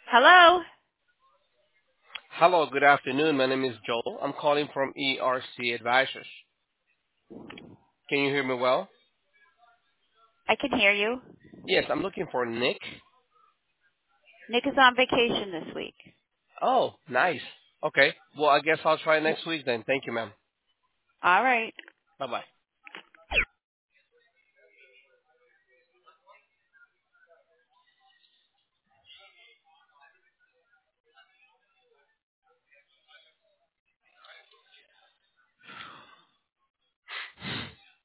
Hello? Hello, good afternoon. My name is Joel. I'm calling from ERC Advisors. Can you hear me well? I can hear you. Yes, I'm looking for Nick. Nick is on vacation this week. Oh, nice. Okay. Well, I guess I'll try next week then. Thank you, ma'am. All right. Bye-bye.